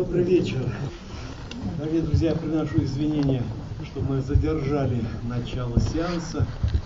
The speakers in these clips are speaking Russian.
Добрый вечер. Дорогие друзья, я приношу извинения, что мы задержали начало сеанса.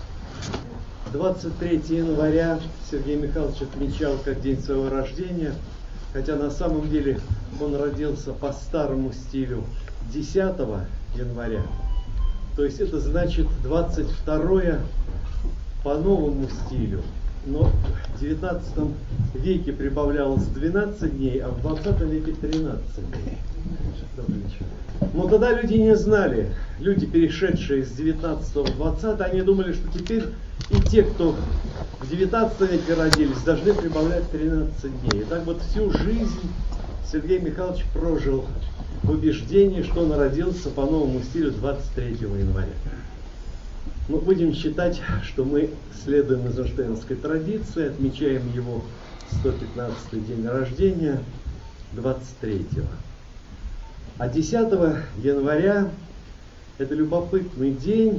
23 января Сергей Михайлович отмечал как день своего рождения, хотя на самом деле он родился по старому стилю 10 января. То есть это значит 22 по новому стилю. Но в 19 веке прибавлялось 12 дней, а в 20 веке 13 дней. Но тогда люди не знали, люди, перешедшие с 19 в 20, они думали, что теперь и те, кто в 19 веке родились, должны прибавлять 13 дней. И так вот всю жизнь Сергей Михайлович прожил в убеждении, что он родился по новому стилю 23 января. Мы будем считать, что мы следуем эйзенштейновской традиции, отмечаем его 115-й день рождения 23-го. А 10 января это любопытный день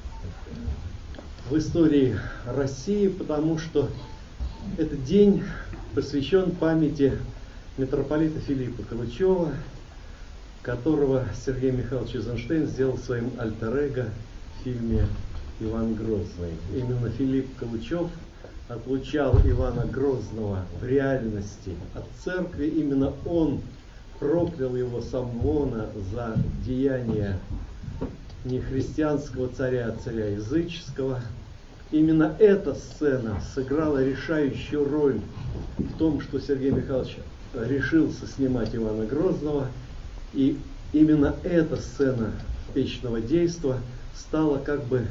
в истории России, потому что этот день посвящен памяти митрополита Филиппа Калычева, которого Сергей Михайлович Эйзенштейн сделал своим альтер-эго в фильме «Иван Грозный». Именно Филипп Калычев отлучал Ивана Грозного в реальности от церкви. Именно он проклял его самвона за деяния не христианского царя, а царя языческого. Именно эта сцена сыграла решающую роль в том, что Сергей Михайлович решился снимать Ивана Грозного. И именно эта сцена печного действа стала как бы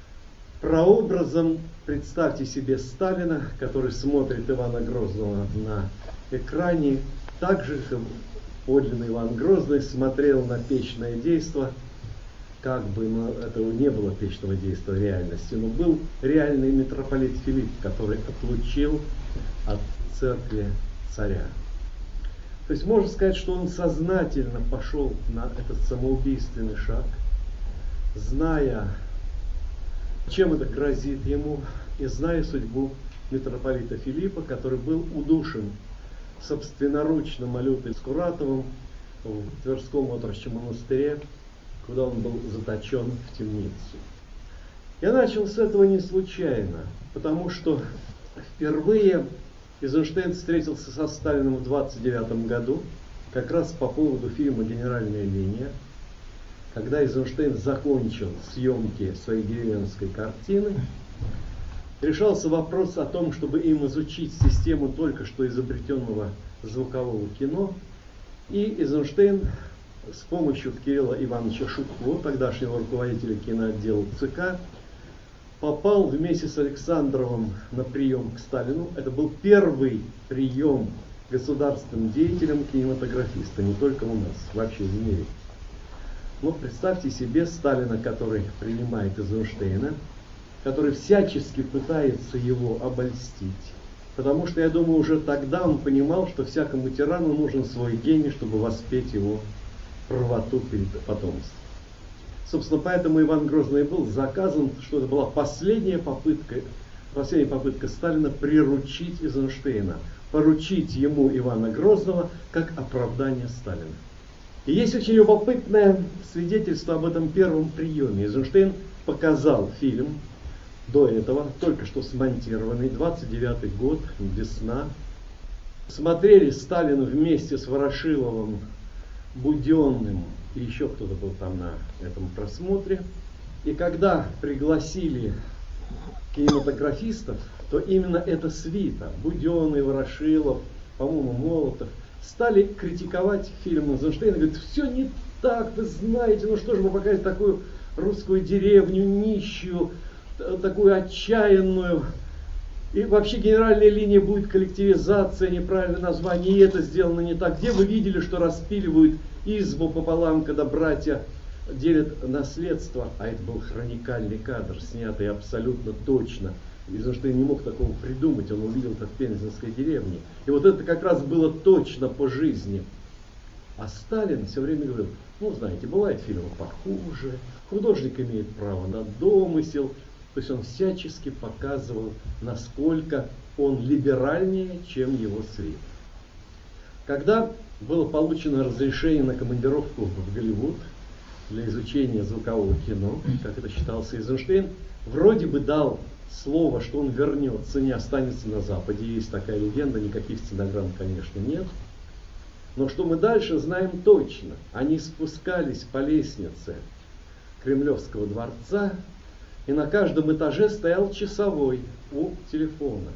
прообразом, представьте себе, Сталина, который смотрит Ивана Грозного на экране. Также подлинный Иван Грозный смотрел на печное действо, как бы это не было печного действа в реальности, но был реальный митрополит Филипп, который отлучил от церкви царя. То есть можно сказать, что он сознательно пошел на этот самоубийственный шаг, зная, чем это грозит ему, и зная судьбу митрополита Филиппа, который был удушен собственноручно Малютой Скуратовым в Тверском отрочьем монастыре, куда он был заточен в темницу. Я начал с этого не случайно, потому что впервые Эйзенштейн встретился со Сталиным в 1929 году, как раз по поводу фильма «Генеральная линия», когда Эйзенштейн закончил съемки своей деревенской картины. Решался вопрос о том, чтобы им изучить систему только что изобретенного звукового кино. И Эйзенштейн с помощью Кирилла Ивановича Шутко, тогдашнего руководителя киноотдела ЦК, попал вместе с Александровым на прием к Сталину. Это был первый прием государственным деятелям кинематографиста, не только у нас, вообще в мире. Но представьте себе Сталина, который принимает Эйзенштейна, который всячески пытается его обольстить. Потому что, я думаю, уже тогда он понимал, что всякому тирану нужен свой гений, чтобы воспеть его правоту перед потомством. Собственно, поэтому Иван Грозный был заказан, что это была последняя попытка Сталина приручить Эйзенштейна, поручить ему Ивана Грозного как оправдание Сталина. И есть очень любопытное свидетельство об этом первом приеме. Эйзенштейн показал фильм до этого, только что смонтированный, 29-й год, весна. Смотрели Сталин вместе с Ворошиловым, Буденным, и еще кто-то был там на этом просмотре. И когда пригласили кинематографистов, то именно эта свита, Буденный, Ворошилов, по-моему, Молотов, стали критиковать фильм Эйзенштейна. Говорят, все не так, вы знаете, ну что же вы показываете такую русскую деревню, нищую, такую отчаянную. И вообще «Генеральная линия» будет коллективизация, неправильное название, и это сделано не так. Где вы видели, что распиливают избу пополам, когда братья делят наследство? А это был хроникальный кадр, снятый абсолютно точно. Эйзенштейн не мог такого придумать, он увидел это в пензенской деревне. И вот это как раз было точно по жизни. А Сталин все время говорил, ну знаете, бывают фильмы похуже, художник имеет право на домысел. То есть он всячески показывал, насколько он либеральнее, чем его свет. Когда было получено разрешение на командировку в Голливуд для изучения звукового кино, как это считался. Эйзенштейн вроде бы дал слово, что он вернется, не останется на Западе. Есть такая легенда, никаких стенограмм, конечно, нет. Но что мы дальше знаем точно. Они спускались по лестнице Кремлевского дворца, и на каждом этаже стоял часовой у телефона.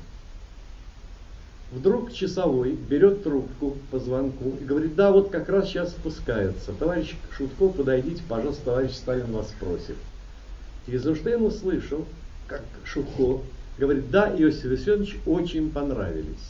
Вдруг часовой берет трубку по звонку и говорит: да, вот как раз сейчас спускается. Товарищ Шутко, подойдите, пожалуйста, товарищ Сталин вас просит. И Эйзенштейн услышал, как Шутко говорит: да, Иосиф Виссарионович, очень понравились.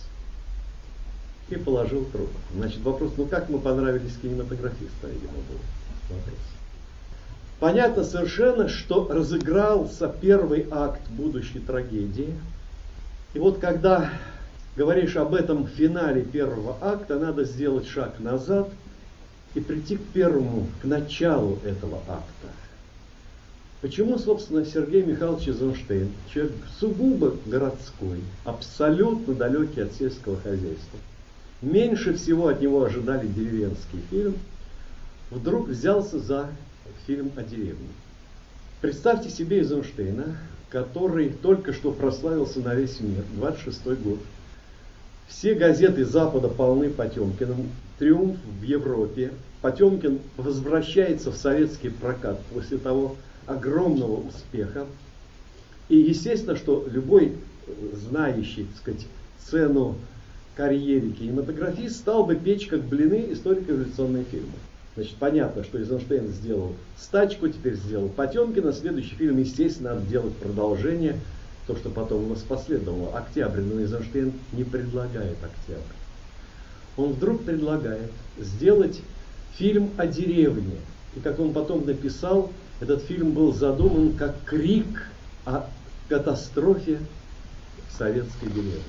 И положил трубку. Значит, вопрос: ну как мы понравились кинематографистам, видимо, был вопрос. Понятно совершенно, что разыгрался первый акт будущей трагедии. И вот когда говоришь об этом финале первого акта, надо сделать шаг назад и прийти к началу этого акта. Почему, собственно, Сергей Михайлович Эйзенштейн, человек сугубо городской, абсолютно далекий от сельского хозяйства, меньше всего от него ожидали деревенский фильм, вдруг взялся за фильм о деревне? Представьте себе Эйзенштейна, который только что прославился на весь мир, 26-й год. Все газеты Запада полны Потемкиным, триумф в Европе. Потемкин возвращается в советский прокат после того огромного успеха. И естественно, что любой знающий, так сказать, цену карьере кинематографист стал бы печь как блины историко-революционные фильмы. Значит, понятно, что Эйзенштейн сделал «Стачку», теперь сделал Потемкина. Следующий фильм, естественно, надо делать продолжение. То, что потом у нас последовало, «Октябрь», но Эйзенштейн не предлагает «Октябрь». Он вдруг предлагает сделать фильм о деревне. И как он потом написал, этот фильм был задуман как крик о катастрофе в советской деревне.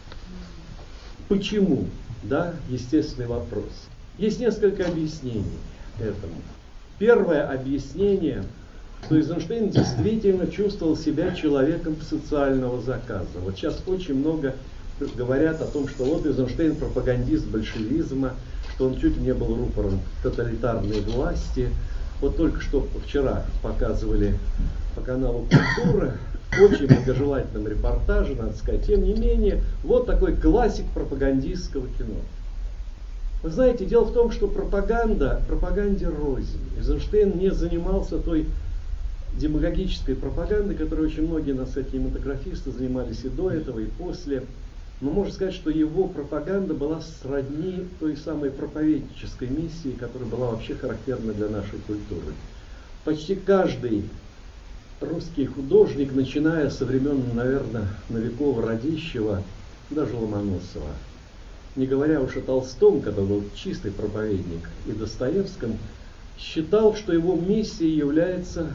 Почему? Да, естественный вопрос. Есть несколько объяснений этому. Первое объяснение, что Эйзенштейн действительно чувствовал себя человеком социального заказа. Вот сейчас очень много говорят о том, что вот Эйзенштейн пропагандист большевизма, что он чуть ли не был рупором тоталитарной власти. Вот только что вчера показывали по каналу «Культура» в очень благожелательном репортаже, надо сказать. Тем не менее, вот такой классик пропагандистского кино. Вы знаете, дело в том, что пропаганде рознь. Эйзенштейн не занимался той демагогической пропагандой, которой очень многие наши кинематографисты занимались и до этого, и после. Но можно сказать, что его пропаганда была сродни той самой проповеднической миссии, которая была вообще характерна для нашей культуры. Почти каждый русский художник, начиная со времен, наверное, Новикова-Радищева, даже Ломоносова, не говоря уж о Толстом, который был чистый проповедник, и Достоевском, считал, что его миссией является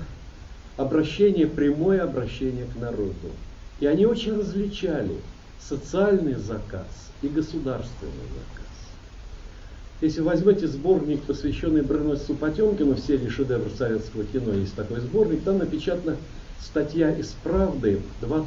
прямое обращение к народу. И они очень различали социальный заказ и государственный заказ. Если возьмете сборник, посвященный броненосцу Потемкину, в серии «Шедевр советского кино», есть такой сборник, там напечатана статья из «Правды»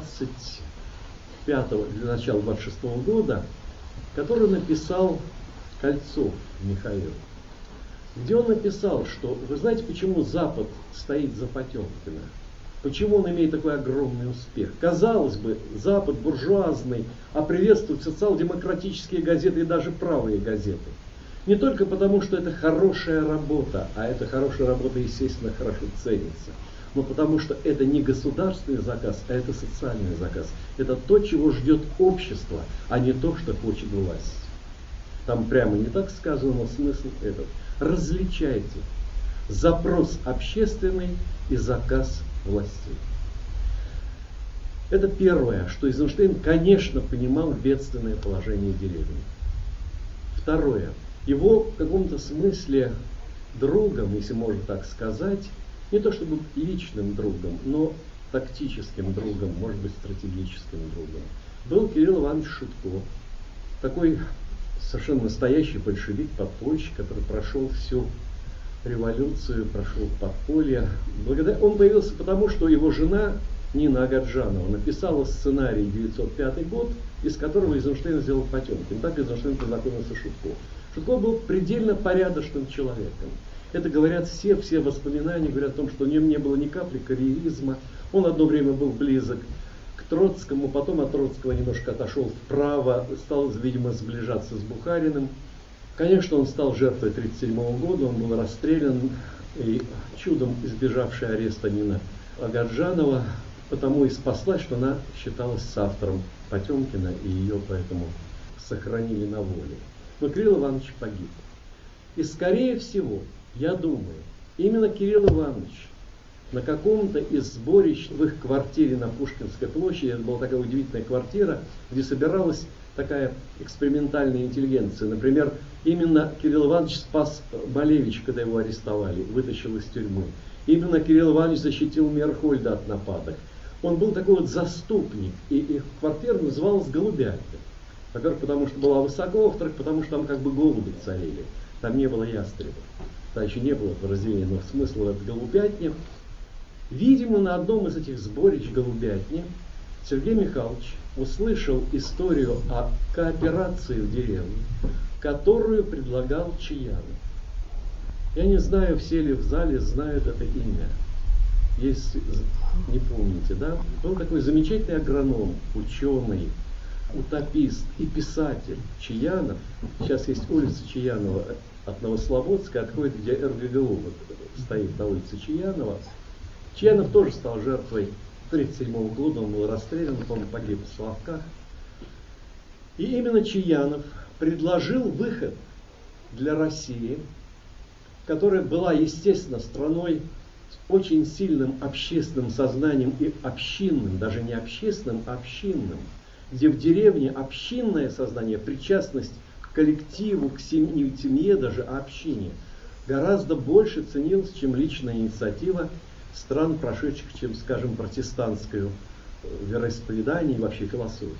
25-го, для начала 26-го года, которую написал Кольцов Михаил, где он написал, что вы знаете, почему Запад стоит за Потемкина? Почему он имеет такой огромный успех? Казалось бы, Запад буржуазный, а приветствует социал-демократические газеты и даже правые газеты. Не только потому, что это хорошая работа, а эта хорошая работа, естественно, хорошо ценится, но потому что это не государственный заказ, а это социальный заказ. Это то, чего ждет общество, а не то, что хочет власть. Там прямо не так сказано, но смысл этот. Различайте запрос общественный и заказ властей. Это первое, что Эйзенштейн, конечно, понимал бедственное положение деревни. Второе. Его в каком-то смысле другом, если можно так сказать, не то чтобы личным другом, но тактическим другом, может быть, стратегическим другом, был Кирилл Иванович Шутко, такой совершенно настоящий большевик-подпольщик, который прошел всю революцию, прошел подполье. Он появился потому, что его жена Нина Агаджанова, написала сценарий 905 год, из которого Эйзенштейн сделал Потемкин. Так Эйзенштейн познакомился с Шутко. Шутко был предельно порядочным человеком. Это говорят все воспоминания говорят о том, что в нем не было ни капли карьеризма. Он одно время был близок к Троцкому, потом от Троцкого немножко отошел вправо, стал, видимо, сближаться с Бухариным. Конечно, он стал жертвой 1937 года, он был расстрелян, и чудом избежавшая ареста Нина Агаджанова, потому и спаслась, что она считалась соавтором Потемкина, и ее поэтому сохранили на воле. Но Кирилл Иванович погиб. И скорее всего, я думаю, именно Кирилл Иванович на каком-то из сборищ в их квартире на Пушкинской площади, это была такая удивительная квартира, где собиралась такая экспериментальная интеллигенция. Например, именно Кирилл Иванович спас Малевича, когда его арестовали, вытащил из тюрьмы. Именно Кирилл Иванович защитил Мейерхольда от нападок. Он был такой вот заступник, и их квартира называлась «Голубятня». Во-первых, потому что была высоко, во-вторых, потому что там как бы голуби царили. Там не было ястребов. Там еще не было этого разделения, но смысл в этой голубятне. Видимо, на одном из этих сборищ голубятни Сергей Михайлович услышал историю о кооперации в деревне, которую предлагал Чаянов. Я не знаю, все ли в зале знают это имя. Если не помните, да? Он такой замечательный агроном, ученый, утопист и писатель Чаянов. Сейчас есть улица Чаянова от Новослободска, отходит, где РГГУ вот стоит на улице Чаянова. Чаянов тоже стал жертвой 1937 года, он был расстрелян, по-моему, погиб в Соловках. И именно Чаянов предложил выход для России, которая была, естественно, страной с очень сильным общественным сознанием и общинным, даже не общественным, а общинным, где в деревне общинное сознание, причастность к коллективу, к семье, даже общине, гораздо больше ценилась, чем личная инициатива стран, прошедших, чем, скажем, протестантское вероисповедание и вообще философию.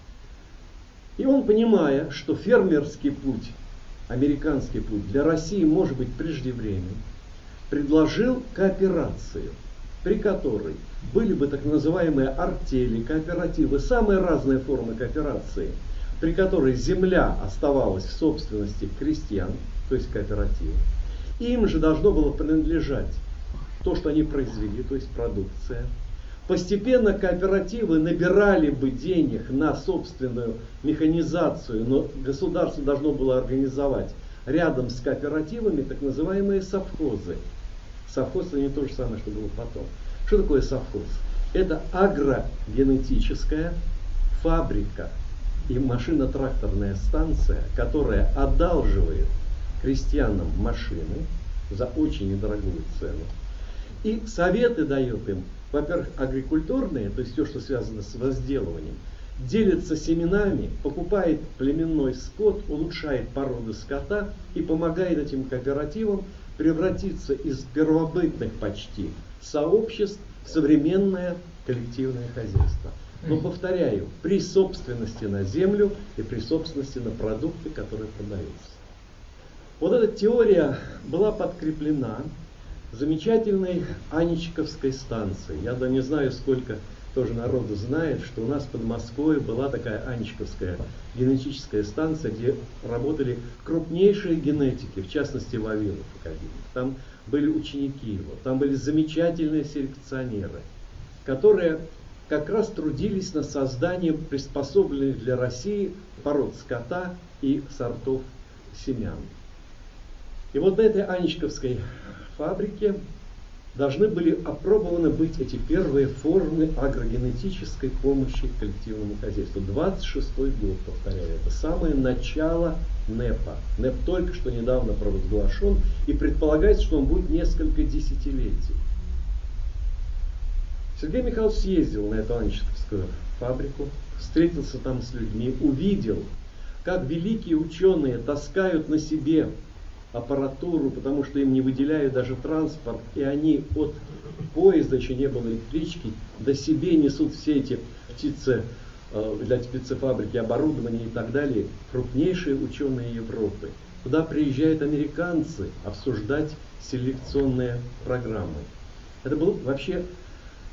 И он, понимая, что фермерский путь, американский путь для России может быть преждевременным, предложил кооперацию, при которой были бы так называемые артели, кооперативы, самые разные формы кооперации, при которой земля оставалась в собственности крестьян, то есть кооператива. Им же должно было принадлежать то, что они произвели, то есть продукция. Постепенно кооперативы набирали бы денег на собственную механизацию, но государство должно было организовать рядом с кооперативами так называемые совхозы. Совхоз — это не то же самое, что было потом. Что такое совхоз? Это агрогенетическая фабрика и машино-тракторная станция, которая одалживает крестьянам машины за очень недорогую цену. И советы дает им, во-первых, агрикультурные, то есть все, что связано с возделыванием, делится семенами, покупает племенной скот, улучшает породы скота и помогает этим кооперативам превратиться из первобытных почти сообществ в современное коллективное хозяйство. Но, повторяю, при собственности на землю и при собственности на продукты, которые продаются. Вот эта теория была подкреплена замечательной Аничковской станцией. Я не знаю, сколько тоже народу знает, что у нас под Москвой была такая Аничковская генетическая станция, где работали крупнейшие генетики, в частности Вавилов академик. Там были ученики его, там были замечательные селекционеры, которые как раз трудились над созданием приспособленных для России пород скота и сортов семян. И вот на этой Аничковской фабрике должны были опробованы быть эти первые формы агрогенетической помощи коллективному хозяйству. 26-й год, повторяю, это самое начало НЭПа. НЭП только что недавно провозглашен, и предполагается, что он будет несколько десятилетий. Сергей Михайлович съездил на эту Аничковскую фабрику, встретился там с людьми, увидел, как великие ученые таскают на себе аппаратуру, потому что им не выделяют даже транспорт, и они от поезда, еще не было электрички, до себе несут все эти для птицефабрики оборудование и так далее, крупнейшие ученые Европы. Туда приезжают американцы обсуждать селекционные программы. Это был вообще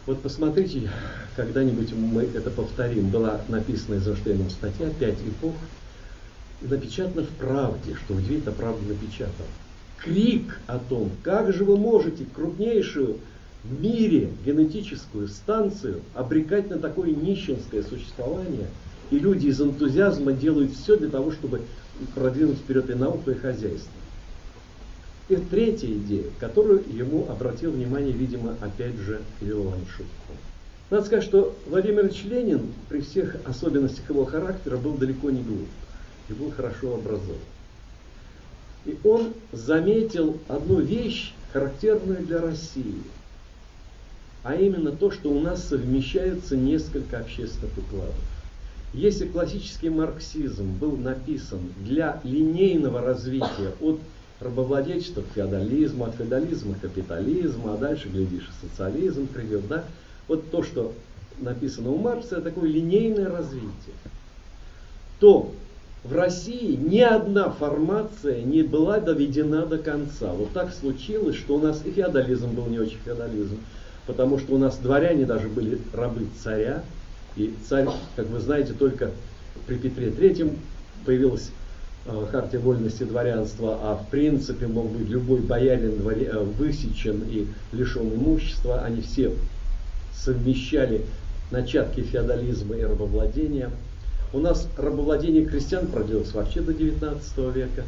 Вот посмотрите, когда-нибудь мы это повторим. Была написана Эйзенштейном статья «5 эпох», напечатана в «Правде», что удивительно, «Правда» напечатана. Крик о том, как же вы можете крупнейшую в мире генетическую станцию обрекать на такое нищенское существование, и люди из энтузиазма делают все для того, чтобы продвинуть вперед и науку, и хозяйство. И третья идея, которую ему обратил внимание, видимо, опять же, Кирилл Иванович Шубко. Надо сказать, что Владимир Ильич Ленин при всех особенностях его характера был далеко не глуп и был хорошо образован. И он заметил одну вещь, характерную для России, а именно то, что у нас совмещаются несколько общественных укладов. Если классический марксизм был написан для линейного развития от рабовладельчества к феодализму, от феодализма к капитализму, а дальше, глядишь, и социализм придет, да? Вот то, что написано у Маркса, это такое линейное развитие. То в России ни одна формация не была доведена до конца. Вот так случилось, что у нас и феодализм был не очень феодализм, потому что у нас дворяне даже были рабы царя, и царь, как вы знаете, только при Петре III появилась хартия вольности дворянства, а в принципе мог быть любой боярин высечен и лишен имущества. Они все совмещали начатки феодализма и рабовладения. У нас рабовладение крестьян продлилось вообще до 19 века.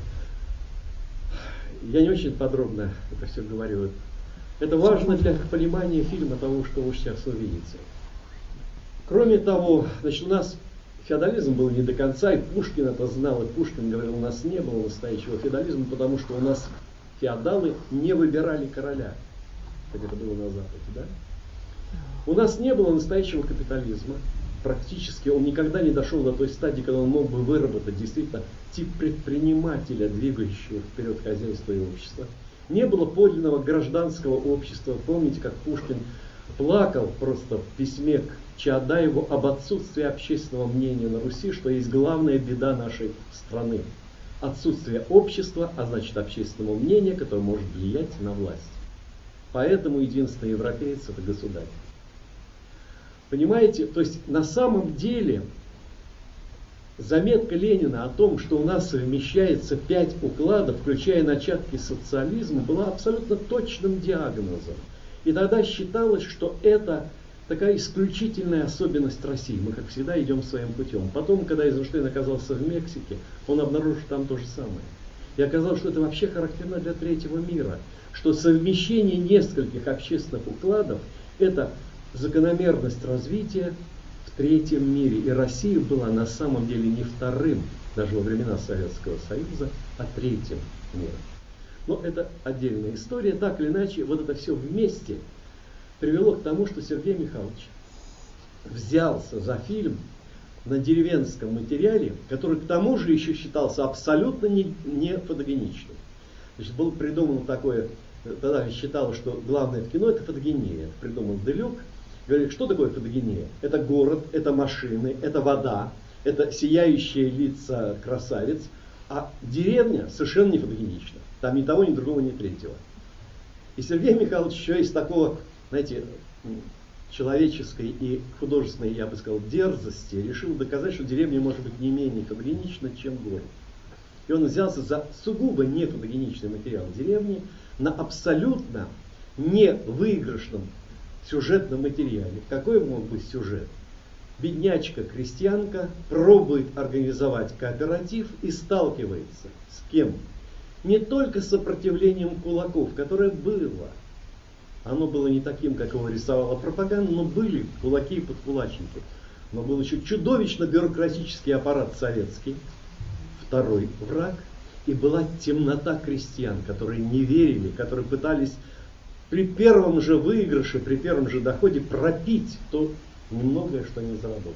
Я не очень подробно это все говорю. Это важно для понимания фильма того, что вы сейчас увидите. Кроме того, значит, у нас феодализм был не до конца, и Пушкин это знал, и Пушкин говорил, у нас не было настоящего феодализма, потому что у нас феодалы не выбирали короля, как это было на Западе, да? У нас не было настоящего капитализма, практически он никогда не дошел до той стадии, когда он мог бы выработать действительно тип предпринимателя, двигающего вперед хозяйство и общество. Не было подлинного гражданского общества. Помните, как Пушкин плакал просто в письме к Чаадаеву об отсутствии общественного мнения на Руси, что есть главная беда нашей страны. Отсутствие общества, а значит общественного мнения, которое может влиять на власть. Поэтому единственный европеец — это государь. Понимаете, то есть на самом деле заметка Ленина о том, что у нас совмещается 5 укладов, включая начатки социализма, была абсолютно точным диагнозом. И тогда считалось, что это такая исключительная особенность России. Мы, как всегда, идем своим путем. Потом, когда Эйзенштейн оказался в Мексике, он обнаружил там то же самое. И оказалось, что это вообще характерно для третьего мира. Что совмещение нескольких общественных укладов – это закономерность развития в третьем мире. И Россия была на самом деле не вторым, даже во времена Советского Союза, а третьим миром. Но это отдельная история. Так или иначе, вот это все вместе привело к тому, что Сергей Михайлович взялся за фильм на деревенском материале, который к тому же еще считался абсолютно не фотогеничным. Значит, было придумано такое, тогда считалось, что главное в кино — это фотогения. Это придумал Делюк. Говорит, что такое фотогения? Это город, это машины, это вода, это сияющие лица красавиц, а деревня совершенно не фотогенична. Там ни того, ни другого, ни третьего. И Сергей Михайлович еще из такого, знаете, человеческой и художественной, я бы сказал, дерзости решил доказать, что деревня может быть не менее фотогенична, чем город. И он взялся за сугубо не фотогеничный материал деревни на абсолютно невыигрышном сюжетном материале. Какой мог быть сюжет? Беднячка-крестьянка пробует организовать кооператив и сталкивается с кем? Не только с сопротивлением кулаков, которое было. Оно было не таким, как его рисовала пропаганда, но были кулаки и подкулачники. Но был еще чудовищно бюрократический аппарат советский, второй враг, и была темнота крестьян, которые не верили, которые пытались при первом же выигрыше, при первом же доходе пропить то немногое, что они заработали.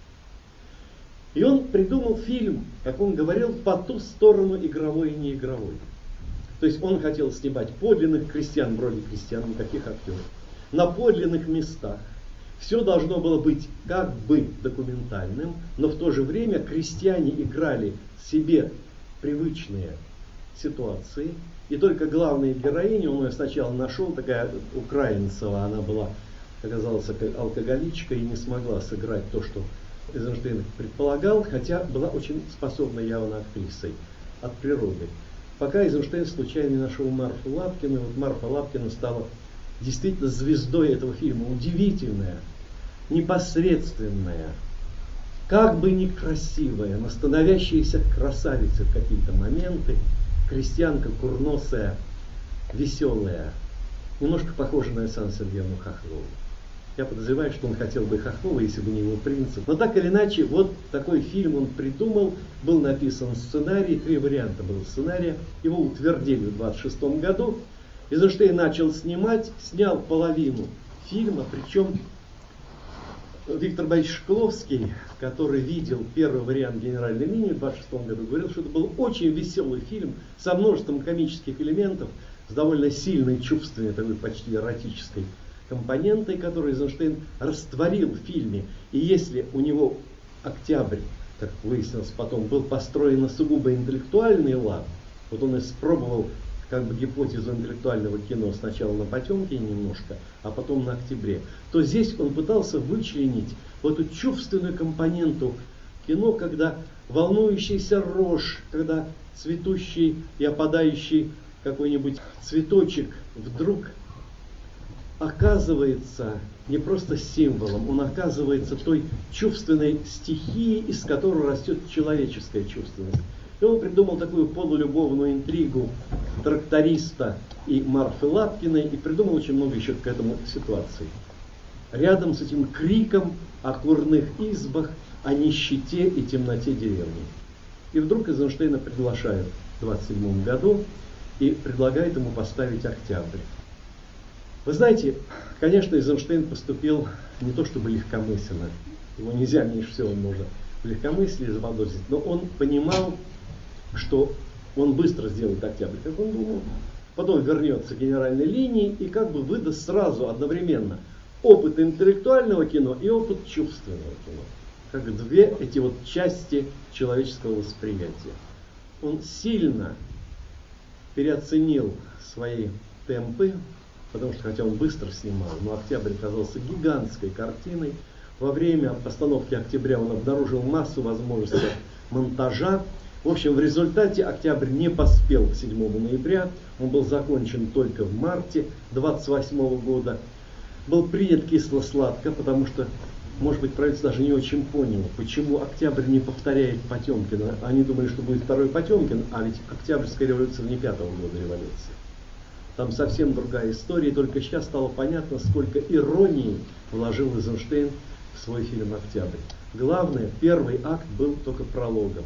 И он придумал фильм, как он говорил, по ту сторону игровой и неигровой. То есть он хотел снимать подлинных крестьян в роли крестьян, никаких актеров, на подлинных местах. Все должно было быть как бы документальным, но в то же время крестьяне играли себе привычные ситуации. И только главная героиня, он ее сначала нашел, такая украинцева, она была оказалась алкоголичкой и не смогла сыграть то, что Эйзенштейн предполагал, хотя была очень способной явно актрисой от природы. Пока Эйзенштейн случайно не нашел Марфу Лапкину, и вот Марфа Лапкина стала действительно звездой этого фильма. Удивительная, непосредственная, как бы ни красивая, но становящаяся красавицей в какие-то моменты, крестьянка курносая, веселая, немножко похожа на Александру Сергеевну Хохлову. Я подозреваю, что он хотел бы Хохлова, если бы не его принцип. Но так или иначе, вот такой фильм он придумал, был написан сценарий, 3 варианта было сценария, его утвердили в 1926 году. Эйзенштейн начал снимать, снял половину фильма, причем Виктор Борисович Шкловский, который видел первый вариант «Генеральной линии» в 1926 году, говорил, что это был очень веселый фильм со множеством комических элементов, с довольно сильной, чувственной, такой почти эротической компонентой, которую Эйзенштейн растворил в фильме. И если у него «Октябрь», как выяснилось потом, был построен на сугубо интеллектуальный лад, вот он испробовал как бы гипотезу интеллектуального кино сначала на «Потемкине» немножко, а потом на «Октябре», то здесь он пытался вычленить вот эту чувственную компоненту кино, когда волнующийся рожь, когда цветущий и опадающий какой-нибудь цветочек вдруг оказывается не просто символом, он оказывается той чувственной стихией, из которой растет человеческая чувственность. И он придумал такую полулюбовную интригу тракториста и Марфы Лапкиной, и придумал очень много еще к этому ситуаций. Рядом с этим криком о курных избах, о нищете и темноте деревни. И вдруг Эйзенштейна приглашают в 1927 году и предлагает ему поставить «Октябрь». Вы знаете, конечно, Эйзенштейн поступил не то чтобы легкомысленно, его нельзя меньше всего можно в легкомыслии заподозрить, но он понимал, что он быстро сделает «Октябрь», как он думал, потом вернется к «Генеральной линии» и как бы выдаст сразу одновременно опыт интеллектуального кино и опыт чувственного кино, как две эти вот части человеческого восприятия. Он сильно переоценил свои темпы, потому что, хотя он быстро снимал, но «Октябрь» оказался гигантской картиной. Во время постановки «Октября» он обнаружил массу возможностей монтажа. В общем, в результате «Октябрь» не поспел к 7 ноября, он был закончен только в марте 1928 года. Был принят кисло-сладко, потому что, может быть, правительство даже не очень поняло, почему «Октябрь» не повторяет Потемкина. Они думали, что будет второй Потемкин, а ведь Октябрьская революция не 5-го года революции. Там совсем другая история, и только сейчас стало понятно, сколько иронии вложил Эйзенштейн в свой фильм «Октябрь». Главное, первый акт был только прологом.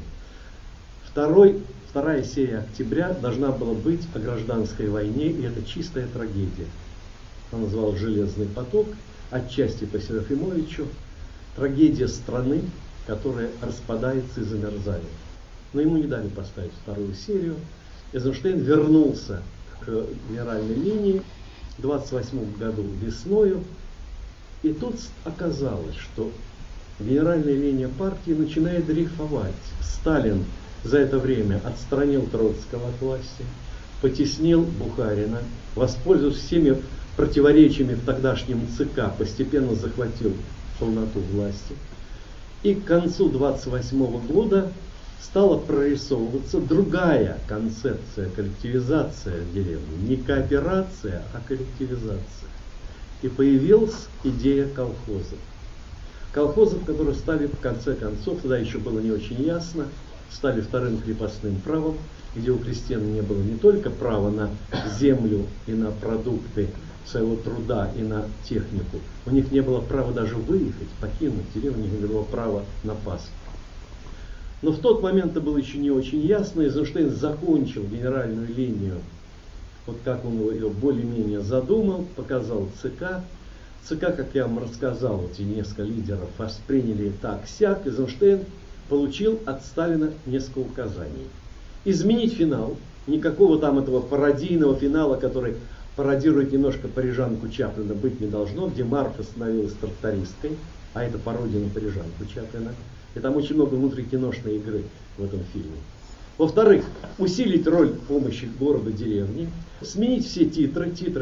Вторая серия «Октября» должна была быть о гражданской войне, и это чистая трагедия. Он назвал «Железный поток», отчасти по Серафимовичу, трагедия страны, которая распадается и замерзает. Но ему не дали поставить вторую серию. Эйзенштейн вернулся к «Генеральной линии» в 1928 году весною, и тут оказалось, что генеральная линия партии начинает дрейфовать. Сталин за это время отстранил Троцкого от власти, потеснил Бухарина, воспользовавшись всеми противоречиями в тогдашнем ЦК, постепенно захватил полноту власти. И к концу 1928 года стала прорисовываться другая концепция, коллективизация в деревне. Не кооперация, а коллективизация. И появилась идея колхозов. Колхозов, которые стали в конце концов, тогда еще было не очень ясно, стали вторым крепостным правом, где у крестьян не было не только права на землю и на продукты своего труда и на технику, у них не было права даже выехать, покинуть деревню, у них не было права на пасху. Но в тот момент это было еще не очень ясно, и Эйзенштейн закончил генеральную линию, вот как он ее более-менее задумал, показал ЦК. ЦК, как я вам рассказал, эти несколько лидеров восприняли так-сяк. Эйзенштейн получил от Сталина несколько указаний. Изменить финал, никакого там этого пародийного финала, который пародирует немножко парижанку Чаплина, быть не должно, где Марфа становилась трактористкой, а это пародия на парижанку Чаплина. И там очень много внутрикиношной игры в этом фильме. Во-вторых, усилить роль помощи городу, деревне, сменить все титры. Титры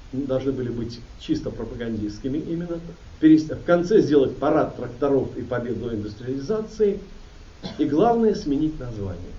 должны были быть чисто пропагандистскими именно. В конце сделать парад тракторов и победу индустриализации. И главное, сменить название.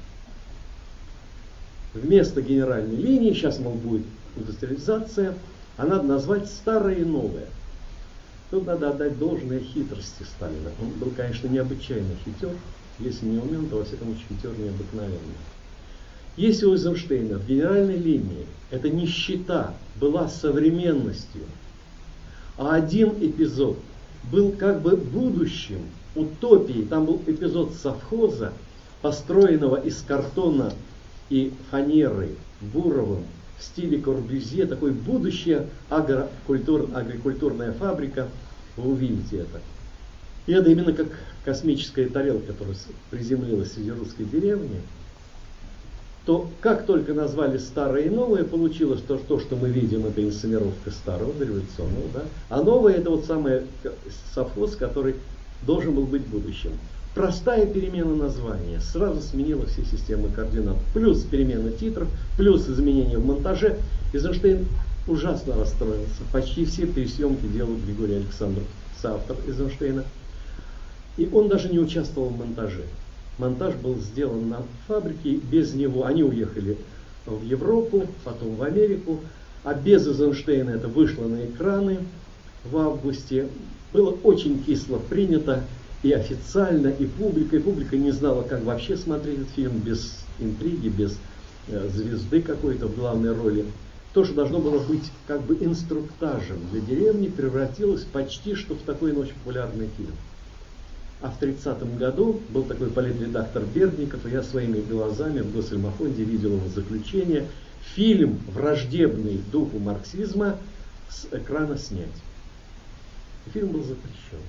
Вместо генеральной линии, сейчас, мол, будет индустриализация, а надо назвать старое и новое. Тут надо отдать должное хитрости Сталина. Он был, конечно, необычайно хитер. Если не умен, то, во всяком случае, хитер необыкновенный. Если у Эйзенштейна в генеральной линии эта нищета была современностью, а один эпизод был как бы будущим, утопией, там был эпизод совхоза, построенного из картона и фанеры Буровым в стиле Корбюзье, такое будущее агрокультурная фабрика, вы увидите это. И это именно как космическая тарелка, которая приземлилась в русской деревне, то как только назвали старое и новое, получилось то, что мы видим, это инсценировка старого, дореволюционного, да? А новое это вот самый совхоз, который должен был быть будущим. Простая перемена названия сразу сменила все системы координат. Плюс перемена титров, плюс изменения в монтаже. Эйзенштейн ужасно расстроился. Почти все пересъемки делал Григорий Александров, соавтор Эйзенштейна. И он даже не участвовал в монтаже. Монтаж был сделан на фабрике без него. Они уехали в Европу, потом в Америку. А без Эйзенштейна это вышло на экраны в августе. Было очень кисло принято и официально, и публика не знала, как вообще смотреть этот фильм без интриги, без звезды какой-то в главной роли. То, что должно было быть как бы инструктажем для деревни, превратилось почти что в такой очень популярный фильм. А в 30-м году был такой политредактор Бердников, и я своими глазами в Госфильмофонде видел его заключение. Фильм, враждебный духу марксизма, с экрана снять. И фильм был запрещен.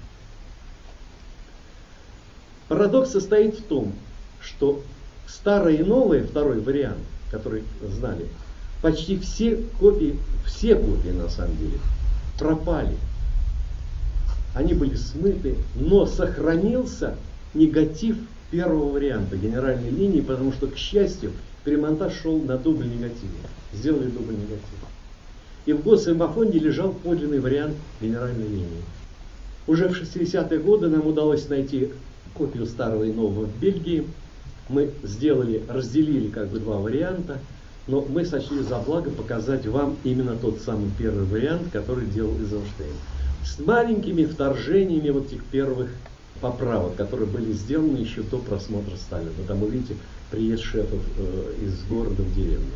Парадокс состоит в том, что старое и новое, второй вариант, который знали, почти все копии на самом деле, пропали. Они были смыты, но сохранился негатив первого варианта генеральной линии, потому что, к счастью, перемонтаж шел на дубль негатива. Сделали дубль негатива. И в Госфильмофонде лежал подлинный вариант генеральной линии. Уже в 60-е годы нам удалось найти копию старого и нового в Бельгии. Мы разделили как бы два варианта, но мы сочли за благо показать вам именно тот самый первый вариант, который делал Эйзенштейн. С маленькими вторжениями вот этих первых поправок, которые были сделаны еще до просмотра Сталина. Там увидите приезд шефов из города в деревню.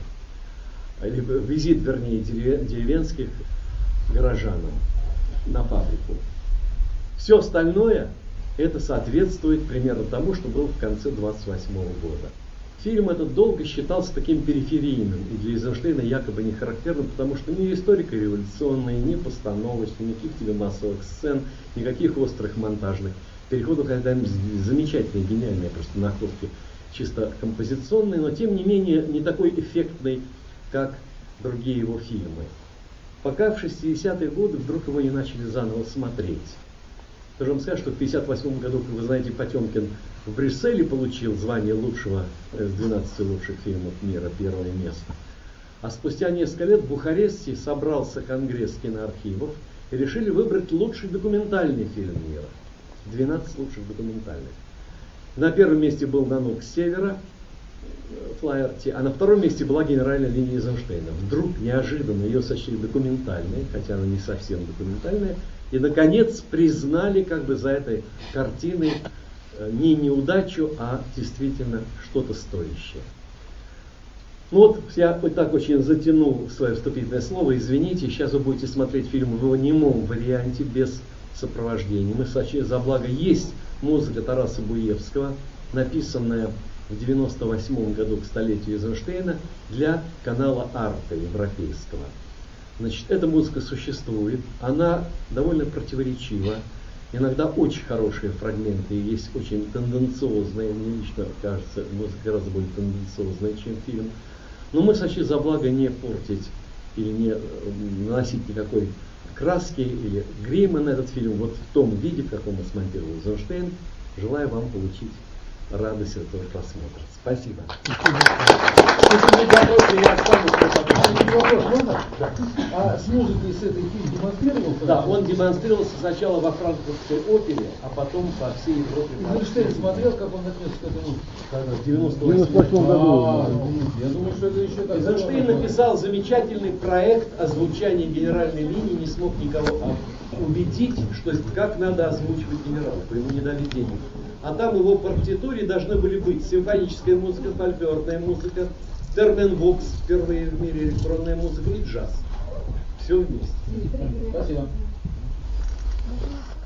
Визит, вернее, деревенских горожанам на фабрику. Все остальное это соответствует примерно тому, что было в конце 1928 года. Фильм этот долго считался таким периферийным и для Эйзенштейна якобы не характерным, потому что ни историко-революционный, ни постановочный, никаких телемассовых сцен, никаких острых монтажных переходов, хотя замечательные, гениальные просто находки, чисто композиционные, но тем не менее не такой эффектный, как другие его фильмы. Пока в 60-е годы вдруг его не начали заново смотреть. Должен сказать, что в 1958 году, как вы знаете, Потемкин в Брюсселе получил звание лучшего из 12 лучших фильмов мира, первое место. А спустя несколько лет в Бухаресте собрался конгресс киноархивов и решили выбрать лучший документальный фильм мира. 12 лучших документальных. На первом месте был «Нанук с севера», Флаерти, а на втором месте была генеральная линия Эйзенштейна. Вдруг неожиданно ее сочли документальной, хотя она не совсем документальная, и наконец признали как бы за этой картиной не неудачу, а действительно что-то стоящее. Ну вот, я вот так очень затянул свое вступительное слово, извините, сейчас вы будете смотреть фильм в его немом варианте, без сопровождения. Мы сочли за благо, есть музыка Тараса Буевского, написанная в 1998 году к столетию Эйзенштейна для канала Арта европейского. Значит, эта музыка существует, она довольно противоречива, иногда очень хорошие фрагменты, есть очень тенденциозные, мне лично кажется, музыка гораздо более тенденциозная, чем фильм. Но мы сочли за благо не портить или не наносить никакой краски или грима на этот фильм вот в том виде, в каком мы смонтировал Эйзенштейн. Желаю вам получить радость этого просмотра. Спасибо. ты не готов, я останусь на Вопрос можно? Да. А с музыкой с этой фильм демонстрировался? Да, он демонстрировался сначала во франкфуртской опере, а потом по всей Европе. Эйзенштейн смотрел, как он отнесся к этому? В 98 году. Я думаю, что это еще так. Эйзенштейн написал замечательный проект озвучания генеральной линии, не смог никого убедить, что как надо озвучивать генералов, ему не дали денег. А там в его партитуре должны были быть симфоническая музыка, фольклорная музыка, терменвокс, впервые в мире электронная музыка и джаз. Все вместе. Спасибо.